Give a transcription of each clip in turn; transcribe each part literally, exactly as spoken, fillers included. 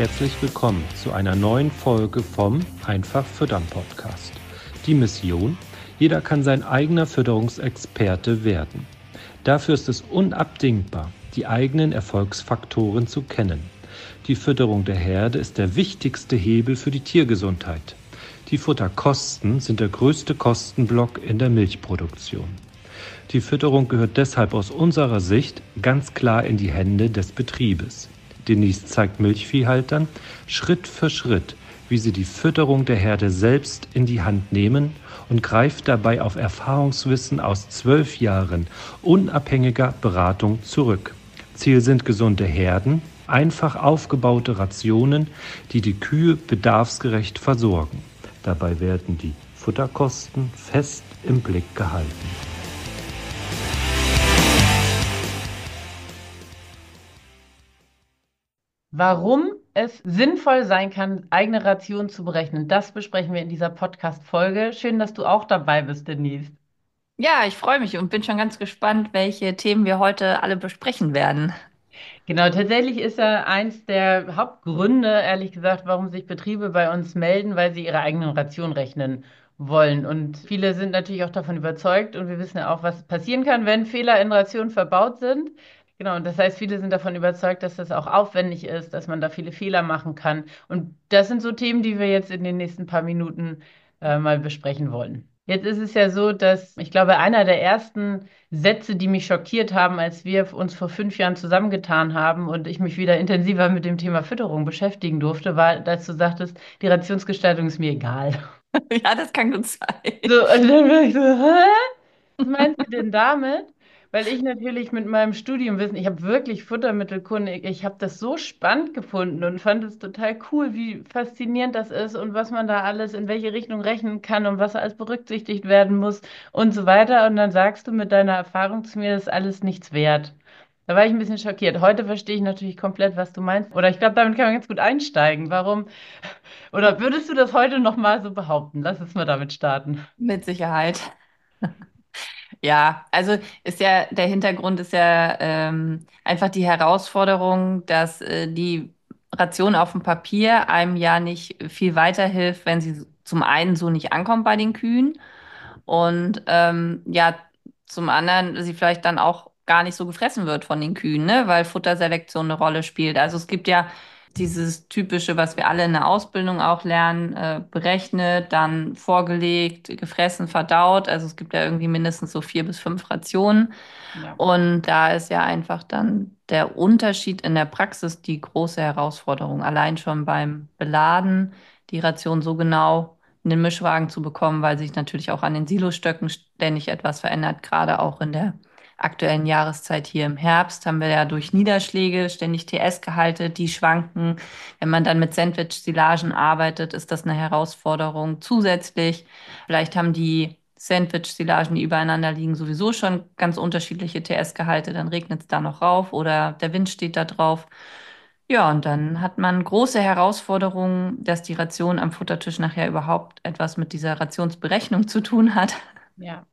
Herzlich willkommen zu einer neuen Folge vom Einfach Füttern Podcast. Die Mission: Jeder kann sein eigener Fütterungsexperte werden. Dafür ist es unabdingbar, die eigenen Erfolgsfaktoren zu kennen. Die Fütterung der Herde ist der wichtigste Hebel für die Tiergesundheit. Die Futterkosten sind der größte Kostenblock in der Milchproduktion. Die Fütterung gehört deshalb aus unserer Sicht ganz klar in die Hände des Betriebes. Denise zeigt Milchviehhaltern Schritt für Schritt, wie sie die Fütterung der Herde selbst in die Hand nehmen und greift dabei auf Erfahrungswissen aus zwölf Jahren unabhängiger Beratung zurück. Ziel sind gesunde Herden, einfach aufgebaute Rationen, die die Kühe bedarfsgerecht versorgen. Dabei werden die Futterkosten fest im Blick gehalten. Warum es sinnvoll sein kann, eigene Rationen zu berechnen, das besprechen wir in dieser Podcast-Folge. Schön, dass du auch dabei bist, Denise. Ja, ich freue mich und bin schon ganz gespannt, welche Themen wir heute alle besprechen werden. Genau, tatsächlich ist ja eins der Hauptgründe, ehrlich gesagt, warum sich Betriebe bei uns melden, weil sie ihre eigenen Rationen rechnen wollen. Und viele sind natürlich auch davon überzeugt und wir wissen ja auch, was passieren kann, wenn Fehler in Rationen verbaut sind. Genau, und das heißt, viele sind davon überzeugt, dass das auch aufwendig ist, dass man da viele Fehler machen kann. Und das sind so Themen, die wir jetzt in den nächsten paar Minuten äh, mal besprechen wollen. Jetzt ist es ja so, dass ich glaube, einer der ersten Sätze, die mich schockiert haben, als wir uns vor fünf Jahren zusammengetan haben und ich mich wieder intensiver mit dem Thema Fütterung beschäftigen durfte, war, dass du sagtest, die Rationsgestaltung ist mir egal. Ja, das kann gut sein. So, und dann war ich so, hä? Was meinst du denn damit? Weil ich natürlich mit meinem Studium wissen, ich habe wirklich Futtermittelkunde, ich habe das so spannend gefunden und fand es total cool, wie faszinierend das ist und was man da alles in welche Richtung rechnen kann und was alles berücksichtigt werden muss und so weiter. Und dann sagst du mit deiner Erfahrung zu mir, das ist alles nichts wert. Da war ich ein bisschen schockiert. Heute verstehe ich natürlich komplett, was du meinst. Oder ich glaube, damit kann man ganz gut einsteigen. Warum? Oder würdest du das heute noch mal so behaupten? Lass uns mal damit starten. Mit Sicherheit. Ja, also ist ja, der Hintergrund ist ja ähm, einfach die Herausforderung, dass äh, die Ration auf dem Papier einem ja nicht viel weiterhilft, wenn sie zum einen so nicht ankommt bei den Kühen und ähm, ja, zum anderen sie vielleicht dann auch gar nicht so gefressen wird von den Kühen, ne, weil Futterselektion eine Rolle spielt. Also es gibt ja dieses typische, was wir alle in der Ausbildung auch lernen, äh, berechnet, dann vorgelegt, gefressen, verdaut. Also es gibt ja irgendwie mindestens so vier bis fünf Rationen. Ja. Und da ist ja einfach dann der Unterschied in der Praxis die große Herausforderung. Allein schon beim Beladen, die Ration so genau in den Mischwagen zu bekommen, weil sich natürlich auch an den Silostöcken ständig etwas verändert, gerade auch in der aktuellen Jahreszeit hier im Herbst haben wir ja durch Niederschläge ständig T S-Gehalte, die schwanken. Wenn man dann mit Sandwich-Silagen arbeitet, ist das eine Herausforderung. Zusätzlich, vielleicht haben die Sandwich-Silagen, die übereinander liegen, sowieso schon ganz unterschiedliche T S-Gehalte, dann regnet es da noch rauf oder der Wind steht da drauf. Ja, und dann hat man große Herausforderungen, dass die Ration am Futtertisch nachher überhaupt etwas mit dieser Rationsberechnung zu tun hat. Ja.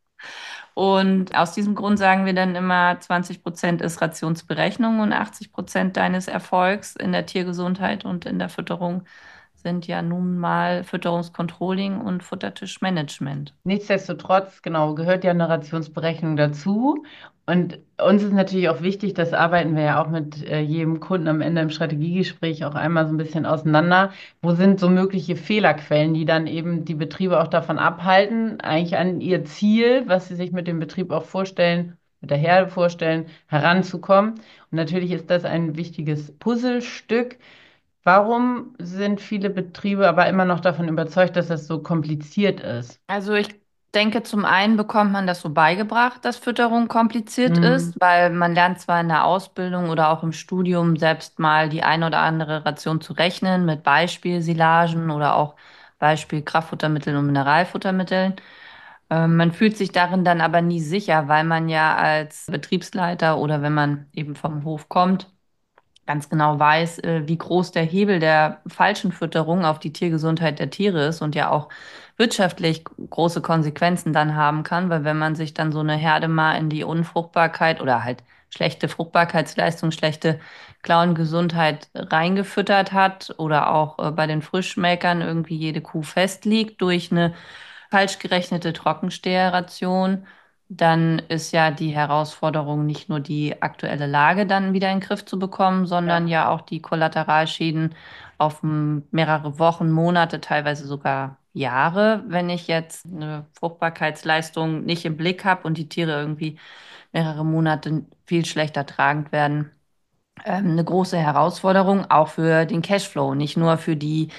Und aus diesem Grund sagen wir dann immer, zwanzig Prozent ist Rationsberechnung und achtzig Prozent deines Erfolgs in der Tiergesundheit und in der Fütterung sind ja nun mal Fütterungscontrolling und Futtertischmanagement. Nichtsdestotrotz, genau, gehört ja eine Rationsberechnung dazu. Und uns ist natürlich auch wichtig, das arbeiten wir ja auch mit äh, jedem Kunden am Ende im Strategiegespräch auch einmal so ein bisschen auseinander. Wo sind so mögliche Fehlerquellen, die dann eben die Betriebe auch davon abhalten, eigentlich an ihr Ziel, was sie sich mit dem Betrieb auch vorstellen, mit der Herde vorstellen, heranzukommen. Und natürlich ist das ein wichtiges Puzzlestück. Warum sind viele Betriebe aber immer noch davon überzeugt, dass das so kompliziert ist? Also ich denke, zum einen bekommt man das so beigebracht, dass Fütterung kompliziert Hm, ist, weil man lernt zwar in der Ausbildung oder auch im Studium selbst mal die ein oder andere Ration zu rechnen mit Beispielsilagen oder auch Beispiel Kraftfuttermitteln und Mineralfuttermitteln. Ähm, man fühlt sich darin dann aber nie sicher, weil man ja als Betriebsleiter oder wenn man eben vom Hof kommt, ganz genau weiß, äh, wie groß der Hebel der falschen Fütterung auf die Tiergesundheit der Tiere ist und ja auch wirtschaftlich große Konsequenzen dann haben kann, weil wenn man sich dann so eine Herde mal in die Unfruchtbarkeit oder halt schlechte Fruchtbarkeitsleistung, schlechte Klauengesundheit reingefüttert hat oder auch äh, bei den Frischmelkern irgendwie jede Kuh festliegt durch eine falsch gerechnete Trockensteherration, dann ist ja die Herausforderung nicht nur die aktuelle Lage dann wieder in den Griff zu bekommen, sondern Ja. ja auch die Kollateralschäden auf m- mehrere Wochen, Monate, teilweise sogar Jahre, wenn ich jetzt eine Fruchtbarkeitsleistung nicht im Blick habe und die Tiere irgendwie mehrere Monate viel schlechter tragend werden. Ähm, eine große Herausforderung auch für den Cashflow, nicht nur für die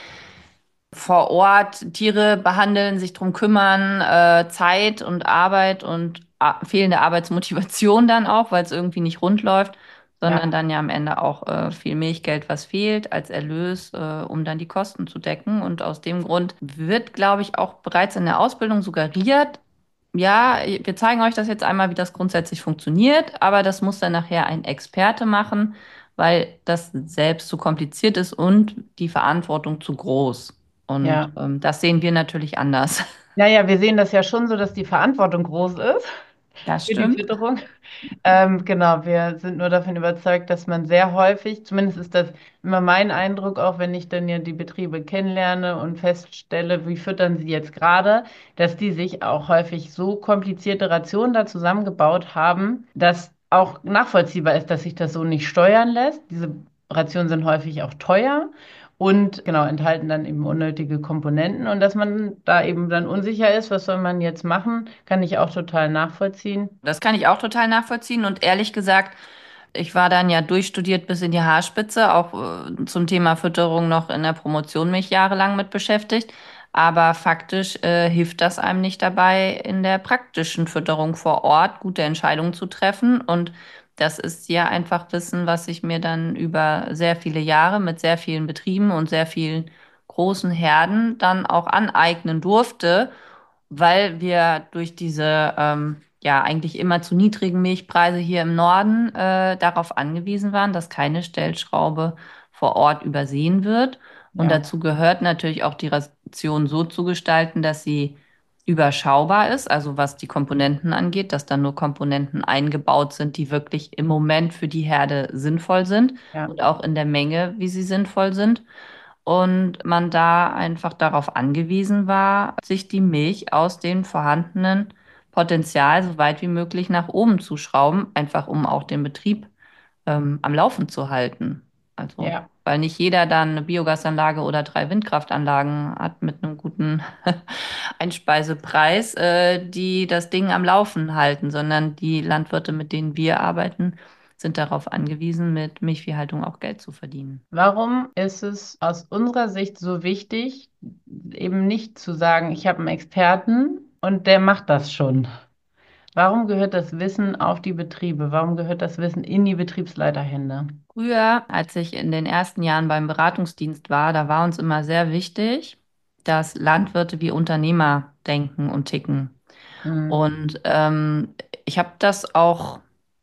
vor Ort Tiere behandeln, sich drum kümmern, äh, Zeit und Arbeit und a- fehlende Arbeitsmotivation dann auch, weil es irgendwie nicht rund läuft, sondern Ja. dann ja am Ende auch äh, viel Milchgeld, was fehlt als Erlös, äh, um dann die Kosten zu decken. Und aus dem Grund wird, glaube ich, auch bereits in der Ausbildung suggeriert, ja, wir zeigen euch das jetzt einmal, wie das grundsätzlich funktioniert, aber das muss dann nachher ein Experte machen, weil das selbst zu kompliziert ist und die Verantwortung zu groß. Und Ja. ähm, das sehen wir natürlich anders. Naja, wir sehen das ja schon so, dass die Verantwortung groß ist Das für die stimmt. Fütterung. Ähm, genau, wir sind nur davon überzeugt, dass man sehr häufig, zumindest ist das immer mein Eindruck, auch wenn ich dann ja die Betriebe kennenlerne und feststelle, wie füttern sie jetzt gerade, dass die sich auch häufig so komplizierte Rationen da zusammengebaut haben, dass auch nachvollziehbar ist, dass sich das so nicht steuern lässt. Diese Rationen sind häufig auch teuer. Und genau, enthalten dann eben unnötige Komponenten. Und dass man da eben dann unsicher ist, was soll man jetzt machen, kann ich auch total nachvollziehen. Das kann ich auch total nachvollziehen. Und ehrlich gesagt, ich war dann ja durchstudiert bis in die Haarspitze, auch äh, zum Thema Fütterung noch in der Promotion mich jahrelang mit beschäftigt. Aber faktisch äh, hilft das einem nicht dabei, in der praktischen Fütterung vor Ort gute Entscheidungen zu treffen. Und das ist ja einfach Wissen, was ich mir dann über sehr viele Jahre mit sehr vielen Betrieben und sehr vielen großen Herden dann auch aneignen durfte, weil wir durch diese ähm, ja eigentlich immer zu niedrigen Milchpreise hier im Norden äh, darauf angewiesen waren, dass keine Stellschraube vor Ort übersehen wird. Und Ja, dazu gehört natürlich auch die Ration so zu gestalten, dass sie überschaubar ist, also was die Komponenten angeht, dass dann nur Komponenten eingebaut sind, die wirklich im Moment für die Herde sinnvoll sind ja, und auch in der Menge, wie sie sinnvoll sind. Und man da einfach darauf angewiesen war, sich die Milch aus dem vorhandenen Potenzial so weit wie möglich nach oben zu schrauben, einfach um auch den Betrieb ähm, am Laufen zu halten. Also, ja, weil nicht jeder dann eine Biogasanlage oder drei Windkraftanlagen hat mit einem guten Einspeisepreis, äh, die das Ding am Laufen halten, sondern die Landwirte, mit denen wir arbeiten, sind darauf angewiesen, mit Milchviehhaltung auch Geld zu verdienen. warum ist es aus unserer Sicht so wichtig, eben nicht zu sagen, ich habe einen Experten und der macht das schon? Warum gehört das Wissen auf die Betriebe? Warum gehört das Wissen in die Betriebsleiterhände? Früher, als ich in den ersten Jahren beim Beratungsdienst war, da war uns immer sehr wichtig, dass Landwirte wie Unternehmer denken und ticken. Hm. Und ähm, ich habe das auch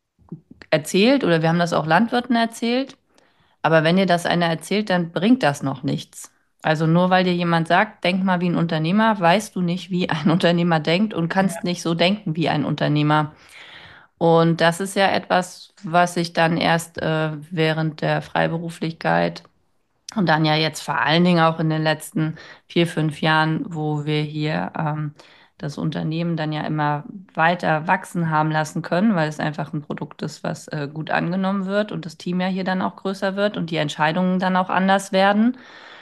erzählt oder wir haben das auch Landwirten erzählt. Aber wenn dir das einer erzählt, dann bringt das noch nichts. Also nur weil dir jemand sagt, denk mal wie ein Unternehmer, weißt du nicht, wie ein Unternehmer denkt und kannst Ja, nicht so denken wie ein Unternehmer. Und das ist ja etwas, was ich dann erst äh, während der Freiberuflichkeit und dann ja jetzt vor allen Dingen auch in den letzten vier, fünf Jahren, wo wir hier ähm, das Unternehmen dann ja immer weiter wachsen haben lassen können, weil es einfach ein Produkt ist, was äh, gut angenommen wird und das Team ja hier dann auch größer wird und die Entscheidungen dann auch anders werden.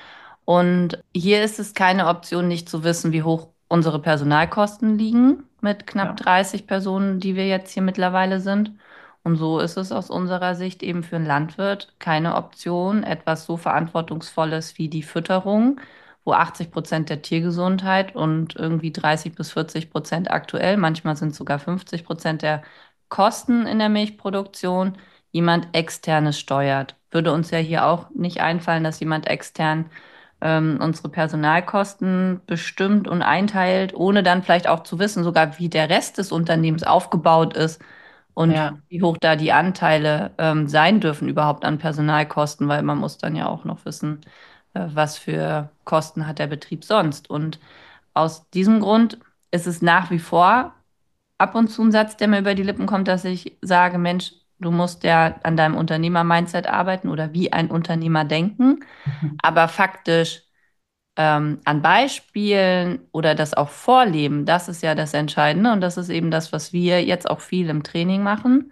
Und hier ist es keine Option, nicht zu wissen, wie hoch unsere Personalkosten liegen mit knapp ja, dreißig Personen, die wir jetzt hier mittlerweile sind. Und so ist es aus unserer Sicht eben für einen Landwirt keine Option, etwas so Verantwortungsvolles wie die Fütterung, wo achtzig Prozent der Tiergesundheit und irgendwie dreißig bis vierzig Prozent aktuell, manchmal sind es sogar fünfzig Prozent der Kosten in der Milchproduktion, jemand externes steuert. Würde uns ja hier auch nicht einfallen, dass jemand extern ähm, unsere Personalkosten bestimmt und einteilt, ohne dann vielleicht auch zu wissen, sogar wie der Rest des Unternehmens aufgebaut ist und Ja. wie hoch da die Anteile ähm, sein dürfen überhaupt an Personalkosten, weil man muss dann ja auch noch wissen, äh, was für Kosten hat der Betrieb sonst. Und aus diesem Grund ist es nach wie vor ab und zu ein Satz, der mir über die Lippen kommt, dass ich sage, Mensch, du musst ja an deinem Unternehmer-Mindset arbeiten oder wie ein Unternehmer denken. Aber faktisch ähm, an Beispielen oder das auch vorleben, das ist ja das Entscheidende. Und das ist eben das, was wir jetzt auch viel im Training machen.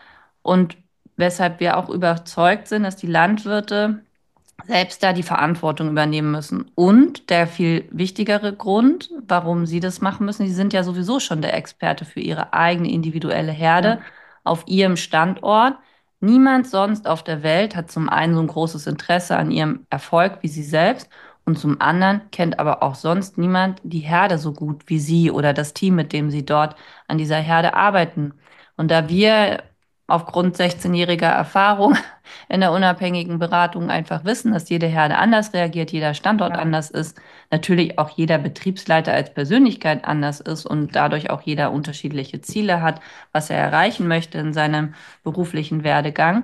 Und weshalb wir auch überzeugt sind, dass die Landwirte selbst da die Verantwortung übernehmen müssen. Und der viel wichtigere Grund, warum sie das machen müssen, sie sind ja sowieso schon der Experte für ihre eigene individuelle Herde Ja. auf ihrem Standort. Niemand sonst auf der Welt hat zum einen so ein großes Interesse an ihrem Erfolg wie sie selbst und zum anderen kennt aber auch sonst niemand die Herde so gut wie sie oder das Team, mit dem sie dort an dieser Herde arbeiten. Und da wir aufgrund sechzehnjähriger Erfahrung in der unabhängigen Beratung einfach wissen, dass jede Herde anders reagiert, jeder Standort Ja. anders ist, natürlich auch jeder Betriebsleiter als Persönlichkeit anders ist und dadurch auch jeder unterschiedliche Ziele hat, was er erreichen möchte in seinem beruflichen Werdegang.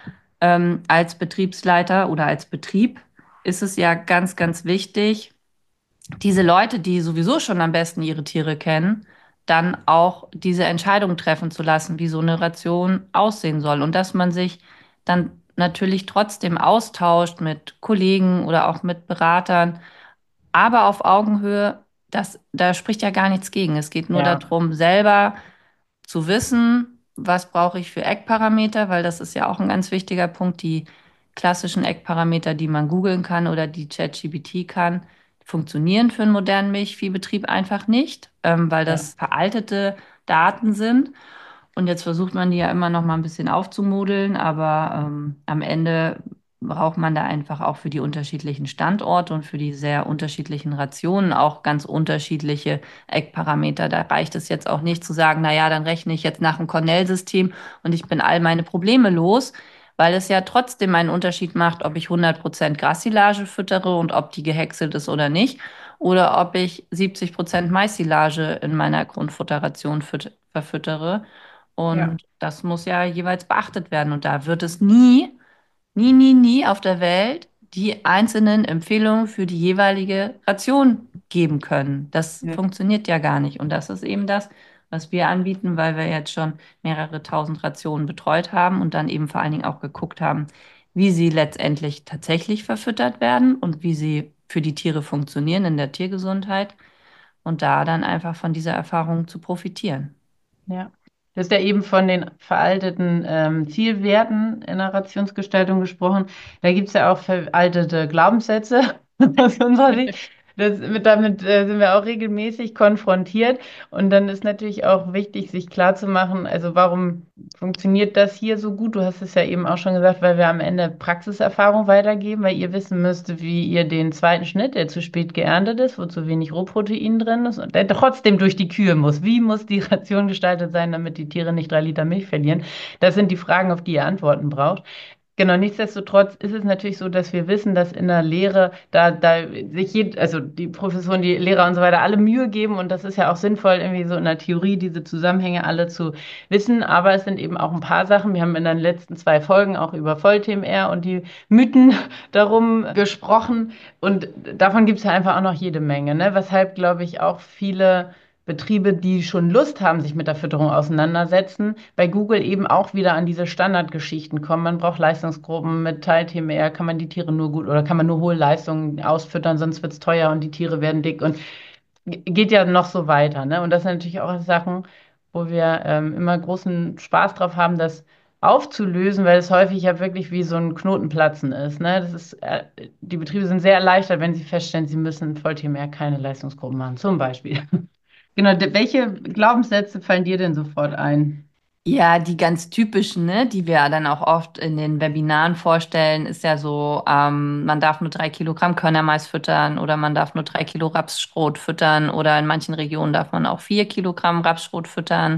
Ähm, als Betriebsleiter oder als Betrieb ist es ja ganz, ganz wichtig, diese Leute, die sowieso schon am besten ihre Tiere kennen, dann auch diese Entscheidung treffen zu lassen, wie so eine Ration aussehen soll. Und dass man sich dann natürlich trotzdem austauscht mit Kollegen oder auch mit Beratern, aber auf Augenhöhe, das, da spricht ja gar nichts gegen. Es geht nur Ja. darum, selber zu wissen, was brauche ich für Eckparameter, weil das ist ja auch ein ganz wichtiger Punkt. Die klassischen Eckparameter, die man googeln kann oder die ChatGPT kann, funktionieren für einen modernen Milchviehbetrieb einfach nicht, ähm, weil Ja. das veraltete Daten sind. Und jetzt versucht man die ja immer noch mal ein bisschen aufzumodeln, aber ähm, am Ende braucht man da einfach auch für die unterschiedlichen Standorte und für die sehr unterschiedlichen Rationen auch ganz unterschiedliche Eckparameter. Da reicht es jetzt auch nicht zu sagen, na ja, dann rechne ich jetzt nach dem Cornell-System und ich bin all meine Probleme los, weil es ja trotzdem einen Unterschied macht, ob ich hundert Prozent Grassilage füttere und ob die gehäckselt ist oder nicht, oder ob ich siebzig Prozent Maissilage in meiner Grundfutterration füt- verfüttere. Ja. Und das muss ja jeweils beachtet werden. Und da wird es nie nie, nie, nie auf der Welt die einzelnen Empfehlungen für die jeweilige Ration geben können. Das Ja. funktioniert ja gar nicht. Und das ist eben das, was wir anbieten, weil wir jetzt schon mehrere tausend Rationen betreut haben und dann eben vor allen Dingen auch geguckt haben, wie sie letztendlich tatsächlich verfüttert werden und wie sie für die Tiere funktionieren in der Tiergesundheit und da dann einfach von dieser Erfahrung zu profitieren. Ja. Du hast ja eben von den veralteten ähm, Zielwerten in der Rationsgestaltung gesprochen. Da gibt es ja auch veraltete Glaubenssätze aus unserer Sicht. Das, mit, damit äh, sind wir auch regelmäßig konfrontiert. Und dann ist natürlich auch wichtig, sich klarzumachen, also warum funktioniert das hier so gut? Du hast es ja eben auch schon gesagt, weil wir am Ende Praxiserfahrung weitergeben, weil ihr wissen müsst, wie ihr den zweiten Schnitt, der zu spät geerntet ist, wo zu wenig Rohprotein drin ist und der trotzdem durch die Kühe muss. Wie muss die Ration gestaltet sein, damit die Tiere nicht drei Liter Milch verlieren? Das sind die Fragen, auf die ihr Antworten braucht. Genau, nichtsdestotrotz ist es natürlich so, dass wir wissen, dass in der Lehre da, da sich jed, also die Professoren, die Lehrer und so weiter alle Mühe geben und das ist ja auch sinnvoll, irgendwie so in der Theorie diese Zusammenhänge alle zu wissen, aber es sind eben auch ein paar Sachen. Wir haben in den letzten zwei Folgen auch über Voll-T M R und die Mythen darum gesprochen und davon gibt es ja einfach auch noch jede Menge, ne? Weshalb, glaube ich, auch viele Betriebe, die schon Lust haben, sich mit der Fütterung auseinandersetzen, bei Google eben auch wieder an diese Standardgeschichten kommen. Man braucht Leistungsgruppen mit Teil-T M R, kann man die Tiere nur gut oder kann man nur hohe Leistungen ausfüttern, sonst wird es teuer und die Tiere werden dick und geht ja noch so weiter. Ne? Und das sind natürlich auch Sachen, wo wir ähm, immer großen Spaß drauf haben, das aufzulösen, weil es häufig ja wirklich wie so ein Knotenplatzen ist. Ne? Das ist, äh, die Betriebe sind sehr erleichtert, wenn sie feststellen, sie müssen Voll-T M R keine Leistungsgruppen machen, zum Beispiel. Genau, de- welche Glaubenssätze fallen dir denn sofort ein? Ja, die ganz typischen, ne, die wir dann auch oft in den Webinaren vorstellen, ist ja so, ähm, man darf nur drei Kilogramm Körnermais füttern oder man darf nur drei Kilo Rapsschrot füttern oder in manchen Regionen darf man auch vier Kilogramm Rapsschrot füttern.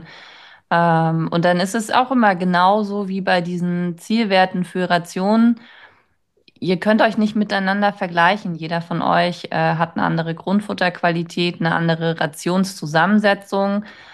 Ähm, und dann ist es auch immer genauso wie bei diesen Zielwerten für Rationen. Ihr könnt euch nicht miteinander vergleichen. Jeder von euch äh, hat eine andere Grundfutterqualität, eine andere Rationszusammensetzung.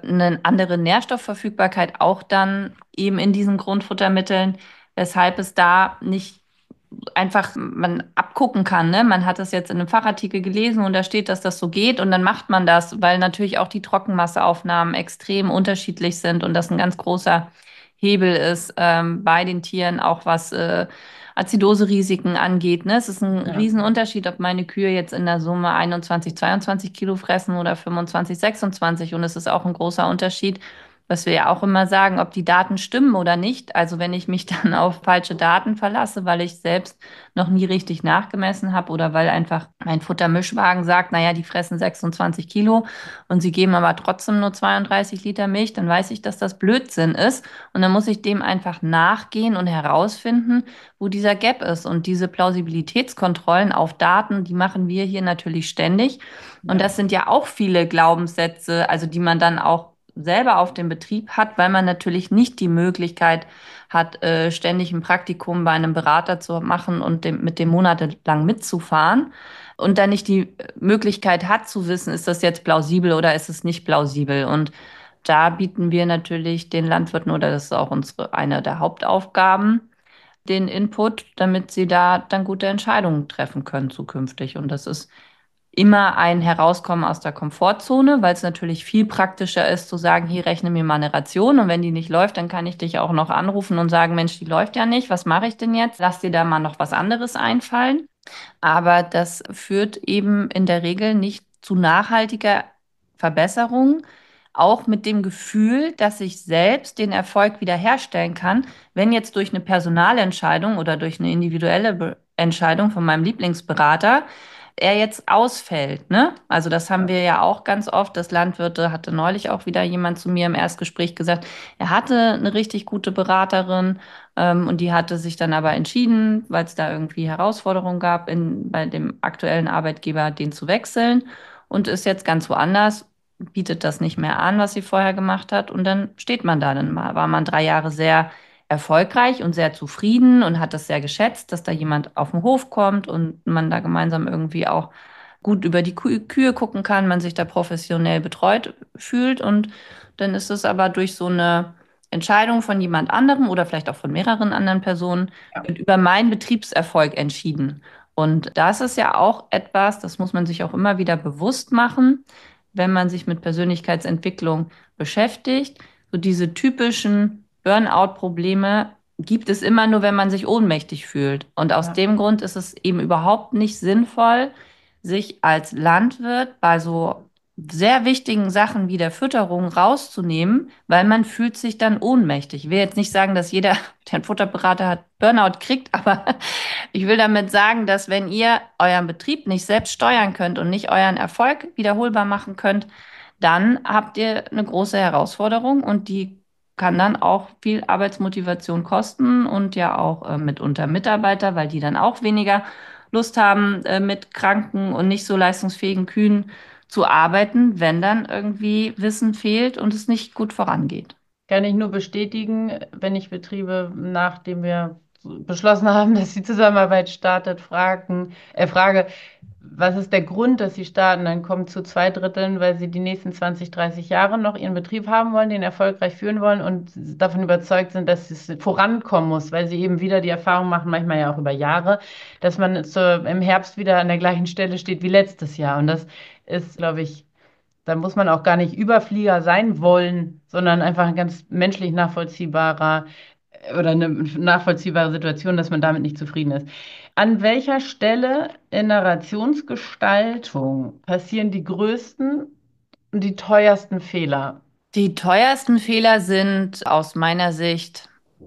eine andere Nährstoffverfügbarkeit auch dann eben in diesen Grundfuttermitteln, weshalb es da nicht einfach man abgucken kann, ne? Man hat das jetzt in einem Fachartikel gelesen und da steht, dass das so geht und dann macht man das, weil natürlich auch die Trockenmasseaufnahmen extrem unterschiedlich sind und das ein ganz großer Hebel ist ähm, bei den Tieren, auch was äh, Azidoserisiken angeht. Ne? Es ist ein Ja. Riesenunterschied, ob meine Kühe jetzt in der Summe einundzwanzig, zweiundzwanzig Kilo fressen oder fünfundzwanzig, sechsundzwanzig. Und es ist auch ein großer Unterschied, was wir ja auch immer sagen, ob die Daten stimmen oder nicht. Also wenn ich mich dann auf falsche Daten verlasse, weil ich selbst noch nie richtig nachgemessen habe oder weil einfach mein Futtermischwagen sagt, naja, die fressen sechsundzwanzig Kilo und sie geben aber trotzdem nur zweiunddreißig Liter Milch, dann weiß ich, dass das Blödsinn ist. Und dann muss ich dem einfach nachgehen und herausfinden, wo dieser Gap ist. Und diese Plausibilitätskontrollen auf Daten, die machen wir hier natürlich ständig. Und Ja. das sind ja auch viele Glaubenssätze, also die man dann auch selber auf dem Betrieb hat, weil man natürlich nicht die Möglichkeit hat, äh, ständig ein Praktikum bei einem Berater zu machen und dem, mit dem monatelang mitzufahren und dann nicht die Möglichkeit hat zu wissen, ist das jetzt plausibel oder ist es nicht plausibel. Und da bieten wir natürlich den Landwirten, oder das ist auch unsere, eine der Hauptaufgaben, den Input, damit sie da dann gute Entscheidungen treffen können zukünftig. Und das ist immer ein Herauskommen aus der Komfortzone, weil es natürlich viel praktischer ist zu sagen, hier rechne mir mal eine Ration und wenn die nicht läuft, dann kann ich dich auch noch anrufen und sagen, Mensch, die läuft ja nicht, was mache ich denn jetzt? Lass dir da mal noch was anderes einfallen. Aber das führt eben in der Regel nicht zu nachhaltiger Verbesserung, auch mit dem Gefühl, dass ich selbst den Erfolg wiederherstellen kann, wenn jetzt durch eine Personalentscheidung oder durch eine individuelle Be Entscheidung von meinem Lieblingsberater er jetzt ausfällt, ne? Also das haben wir ja auch ganz oft. Das Landwirte hatte neulich auch wieder jemand zu mir im Erstgespräch gesagt, er hatte eine richtig gute Beraterin, ähm, und die hatte sich dann aber entschieden, weil es da irgendwie Herausforderungen gab, in, bei dem aktuellen Arbeitgeber den zu wechseln und ist jetzt ganz woanders, bietet das nicht mehr an, was sie vorher gemacht hat. Und dann steht man da. Dann war man drei Jahre sehr erfolgreich und sehr zufrieden und hat das sehr geschätzt, dass da jemand auf den Hof kommt und man da gemeinsam irgendwie auch gut über die Kü Kühe gucken kann, man sich da professionell betreut fühlt. Und dann ist es aber durch so eine Entscheidung von jemand anderem oder vielleicht auch von mehreren anderen Personen Ja. wird über meinen Betriebserfolg entschieden. Und das ist ja auch etwas, das muss man sich auch immer wieder bewusst machen, wenn man sich mit Persönlichkeitsentwicklung beschäftigt. So diese typischen Burnout-Probleme gibt es immer nur, wenn man sich ohnmächtig fühlt. Und aus Ja. dem Grund ist es eben überhaupt nicht sinnvoll, sich als Landwirt bei so sehr wichtigen Sachen wie der Fütterung rauszunehmen, weil man fühlt sich dann ohnmächtig. Ich will jetzt nicht sagen, dass jeder, der einen Futterberater hat, Burnout kriegt, aber ich will damit sagen, dass wenn ihr euren Betrieb nicht selbst steuern könnt und nicht euren Erfolg wiederholbar machen könnt, dann habt ihr eine große Herausforderung und die kann dann auch viel Arbeitsmotivation kosten und ja auch äh, mitunter Mitarbeiter, weil die dann auch weniger Lust haben, äh, mit kranken und nicht so leistungsfähigen Kühen zu arbeiten, wenn dann irgendwie Wissen fehlt und es nicht gut vorangeht. Kann ich nur bestätigen, wenn ich Betriebe, nachdem wir beschlossen haben, dass die Zusammenarbeit startet, fragen, äh, frage, was ist der Grund, dass sie starten? Dann kommt zu zwei Dritteln, weil sie die nächsten zwanzig, dreißig Jahre noch ihren Betrieb haben wollen, den erfolgreich führen wollen und davon überzeugt sind, dass es vorankommen muss, weil sie eben wieder die Erfahrung machen, manchmal ja auch über Jahre, dass man zu, im Herbst wieder an der gleichen Stelle steht wie letztes Jahr. Und das ist, glaube ich, da muss man auch gar nicht Überflieger sein wollen, sondern einfach ein ganz menschlich nachvollziehbarer äh, oder eine nachvollziehbare Situation, dass man damit nicht zufrieden ist. An welcher Stelle in der Rationsgestaltung passieren die größten und die teuersten Fehler? Die teuersten Fehler sind aus meiner Sicht,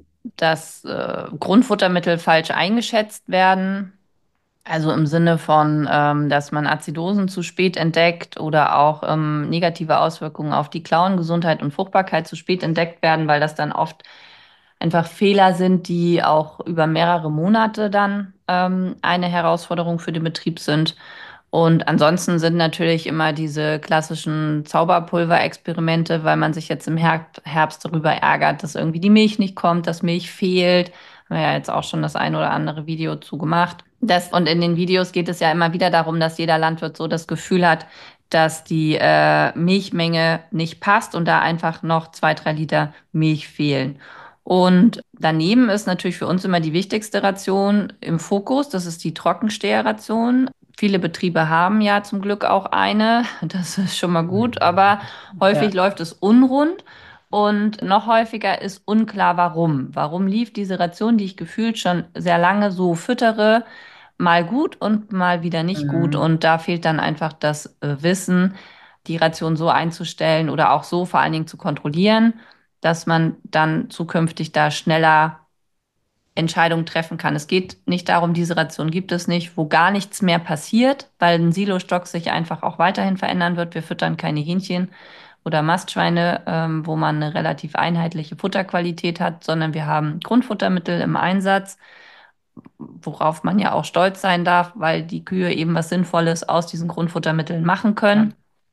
dass äh, Grundfuttermittel falsch eingeschätzt werden. Also im Sinne von, ähm, dass man Azidosen zu spät entdeckt oder auch ähm, negative Auswirkungen auf die Klauengesundheit und Fruchtbarkeit zu spät entdeckt werden, weil das dann oft einfach Fehler sind, die auch über mehrere Monate dann ähm, eine Herausforderung für den Betrieb sind. Und ansonsten sind natürlich immer diese klassischen Zauberpulverexperimente, weil man sich jetzt im Her Herbst darüber ärgert, dass irgendwie die Milch nicht kommt, dass Milch fehlt. Haben wir ja jetzt auch schon das ein oder andere Video zu gemacht. Das, und in den Videos geht es ja immer wieder darum, dass jeder Landwirt so das Gefühl hat, dass die äh, Milchmenge nicht passt und da einfach noch zwei, drei Liter Milch fehlen. Und daneben ist natürlich für uns immer die wichtigste Ration im Fokus, das ist die Trockensteherration. Viele Betriebe haben ja zum Glück auch eine, das ist schon mal gut, aber häufig Ja. läuft es unrund. Und noch häufiger ist unklar, warum. Warum lief diese Ration, die ich gefühlt schon sehr lange so füttere, mal gut und mal wieder nicht gut. Mhm. Und da fehlt dann einfach das äh, Wissen, die Ration so einzustellen oder auch so vor allen Dingen zu kontrollieren, dass man dann zukünftig da schneller Entscheidungen treffen kann. Es geht nicht darum, diese Ration gibt es nicht, wo gar nichts mehr passiert, weil ein Silostock sich einfach auch weiterhin verändern wird. Wir füttern keine Hähnchen oder Mastschweine, ähm, wo man eine relativ einheitliche Futterqualität hat, sondern wir haben Grundfuttermittel im Einsatz, worauf man ja auch stolz sein darf, weil die Kühe eben was Sinnvolles aus diesen Grundfuttermitteln machen Ja. können.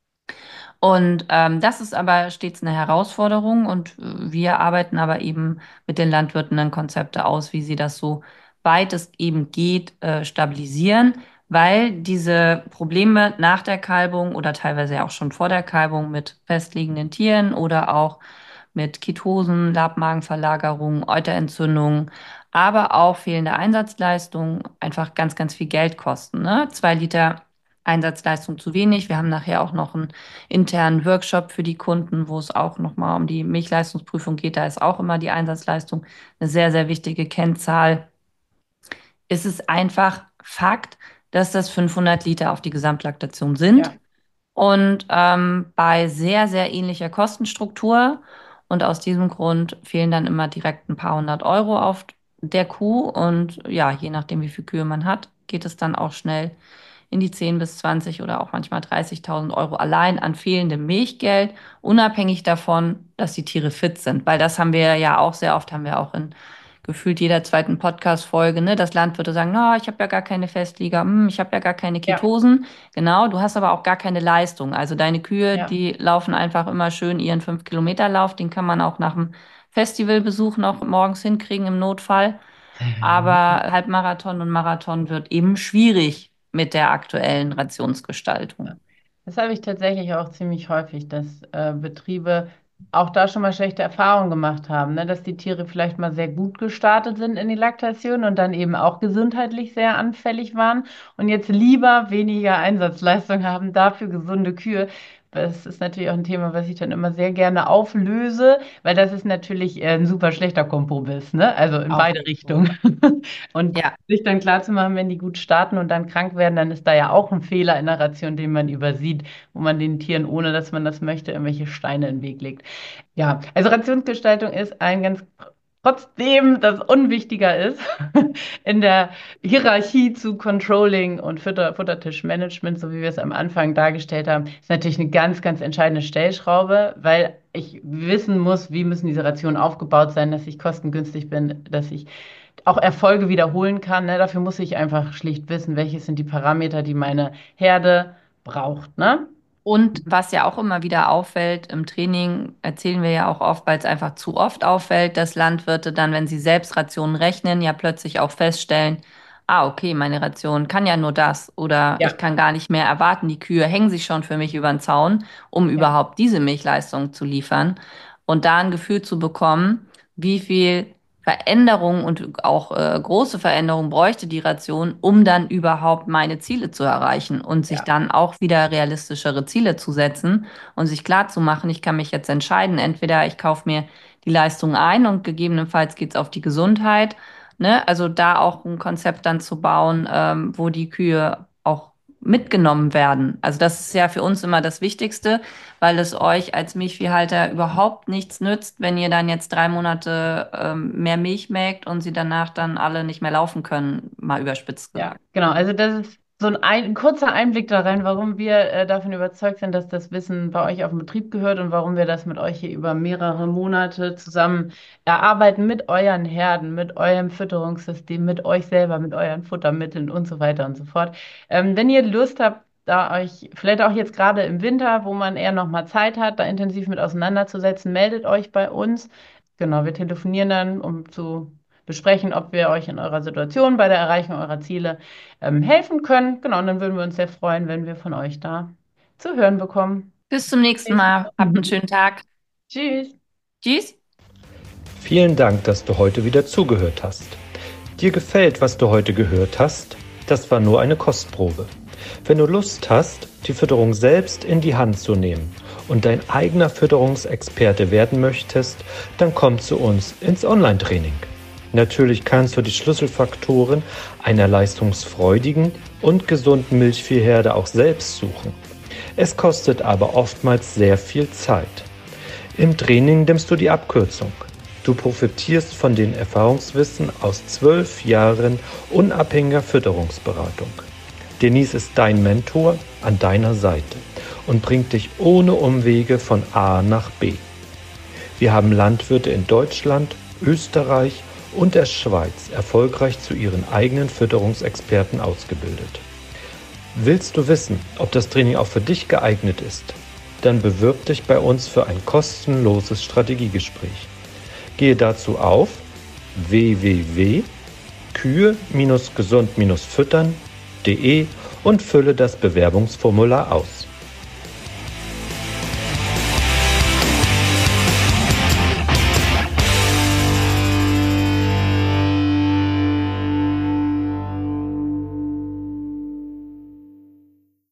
Und ähm, das ist aber stets eine Herausforderung und äh, wir arbeiten aber eben mit den Landwirten dann Konzepte aus, wie sie das so weit es eben geht, äh, stabilisieren, weil diese Probleme nach der Kalbung oder teilweise ja auch schon vor der Kalbung mit festliegenden Tieren oder auch mit Ketosen, Labmagenverlagerungen, Euterentzündungen, aber auch fehlende Einsatzleistung einfach ganz, ganz viel Geld kosten. Ne? Zwei Liter Einsatzleistung zu wenig. Wir haben nachher auch noch einen internen Workshop für die Kunden, wo es auch nochmal um die Milchleistungsprüfung geht. Da ist auch immer die Einsatzleistung eine sehr, sehr wichtige Kennzahl. Es ist einfach Fakt, dass das fünfhundert Liter auf die Gesamtlaktation sind. Ja. Und ähm, bei sehr, sehr ähnlicher Kostenstruktur. Und aus diesem Grund fehlen dann immer direkt ein paar hundert Euro auf der Kuh. Und ja, je nachdem, wie viele Kühe man hat, geht es dann auch schnell in die zehn bis zwanzig oder auch manchmal dreißigtausend Euro allein an fehlendem Milchgeld, unabhängig davon, dass die Tiere fit sind. Weil das haben wir ja auch sehr oft, haben wir auch in gefühlt jeder zweiten Podcast-Folge, ne, dass Landwirte sagen, no, ich habe ja gar keine Festlieger, hm, ich habe ja gar keine Ja. Ketosen. Genau, du hast aber auch gar keine Leistung. Also deine Kühe, Ja. die laufen einfach immer schön ihren fünf Kilometer Lauf, den kann man auch nach dem Festivalbesuch noch morgens hinkriegen im Notfall. Aber Halbmarathon und Marathon wird eben schwierig mit der aktuellen Rationsgestaltung. Das habe ich tatsächlich auch ziemlich häufig, dass äh, Betriebe auch da schon mal schlechte Erfahrungen gemacht haben, ne? Dass die Tiere vielleicht mal sehr gut gestartet sind in die Laktation und dann eben auch gesundheitlich sehr anfällig waren und jetzt lieber weniger Einsatzleistung haben, dafür gesunde Kühe. Das ist natürlich auch ein Thema, was ich dann immer sehr gerne auflöse, weil das ist natürlich äh, ein super schlechter Kompromiss, ne? Also in Auf beide jeden Fall. Richtungen. Und Ja. sich dann klarzumachen, wenn die gut starten und dann krank werden, dann ist da ja auch ein Fehler in der Ration, den man übersieht, wo man den Tieren, ohne dass man das möchte, irgendwelche Steine in den Weg legt. Ja, also Rationsgestaltung ist ein ganz, trotzdem das unwichtiger ist in der Hierarchie zu Controlling und Futter, Futtertischmanagement, so wie wir es am Anfang dargestellt haben, ist natürlich eine ganz, ganz entscheidende Stellschraube, weil ich wissen muss, wie müssen diese Rationen aufgebaut sein, dass ich kostengünstig bin, dass ich auch Erfolge wiederholen kann. Ne? Dafür muss ich einfach schlicht wissen, welche sind die Parameter, die meine Herde braucht. Ne? Und was ja auch immer wieder auffällt, im Training erzählen wir ja auch oft, weil es einfach zu oft auffällt, dass Landwirte dann, wenn sie selbst Rationen rechnen, ja plötzlich auch feststellen, ah, okay, meine Ration kann ja nur das oder ich Ja, kann gar nicht mehr erwarten, die Kühe hängen sich schon für mich über den Zaun, um ja, überhaupt diese Milchleistung zu liefern. Und da ein Gefühl zu bekommen, wie viel Veränderung und auch äh, große Veränderung bräuchte die Ration, um dann überhaupt meine Ziele zu erreichen und sich ja, dann auch wieder realistischere Ziele zu setzen und sich klar zu machen, ich kann mich jetzt entscheiden, entweder ich kaufe mir die Leistung ein und gegebenenfalls geht's auf die Gesundheit, ne? Also da auch ein Konzept dann zu bauen, ähm, wo die Kühe auch mitgenommen werden. Also das ist ja für uns immer das Wichtigste, weil es euch als Milchviehhalter überhaupt nichts nützt, wenn ihr dann jetzt drei Monate ähm, mehr Milch melkt und sie danach dann alle nicht mehr laufen können, mal überspitzt ja, gesagt. genau. Also das ist so ein, ein, ein kurzer Einblick da rein, warum wir äh, davon überzeugt sind, dass das Wissen bei euch auf dem Betrieb gehört und warum wir das mit euch hier über mehrere Monate zusammen erarbeiten mit euren Herden, mit eurem Fütterungssystem, mit euch selber, mit euren Futtermitteln und so weiter und so fort. Ähm, wenn ihr Lust habt, da euch vielleicht auch jetzt gerade im Winter, wo man eher noch mal Zeit hat, da intensiv mit auseinanderzusetzen, meldet euch bei uns. Genau, wir telefonieren dann, um zu besprechen, ob wir euch in eurer Situation bei der Erreichung eurer Ziele ähm, helfen können. Genau, und dann würden wir uns sehr freuen, wenn wir von euch da zu hören bekommen. Bis zum nächsten Mal. Habt einen schönen Tag. Tschüss. Tschüss. Vielen Dank, dass du heute wieder zugehört hast. Dir gefällt, was du heute gehört hast? Das war nur eine Kostprobe. Wenn du Lust hast, die Fütterung selbst in die Hand zu nehmen und dein eigener Fütterungsexperte werden möchtest, dann komm zu uns ins Online-Training. Natürlich kannst du die Schlüsselfaktoren einer leistungsfreudigen und gesunden Milchviehherde auch selbst suchen. Es kostet aber oftmals sehr viel Zeit. Im Training nimmst du die Abkürzung. Du profitierst von den Erfahrungswissen aus zwölf Jahren unabhängiger Fütterungsberatung. Denise ist dein Mentor an deiner Seite und bringt dich ohne Umwege von A nach B. Wir haben Landwirte in Deutschland, Österreich und der Schweiz erfolgreich zu ihren eigenen Fütterungsexperten ausgebildet. Willst du wissen, ob das Training auch für dich geeignet ist? Dann bewirb dich bei uns für ein kostenloses Strategiegespräch. Gehe dazu auf w w w punkt kühe gesund füttern punkt de und fülle das Bewerbungsformular aus.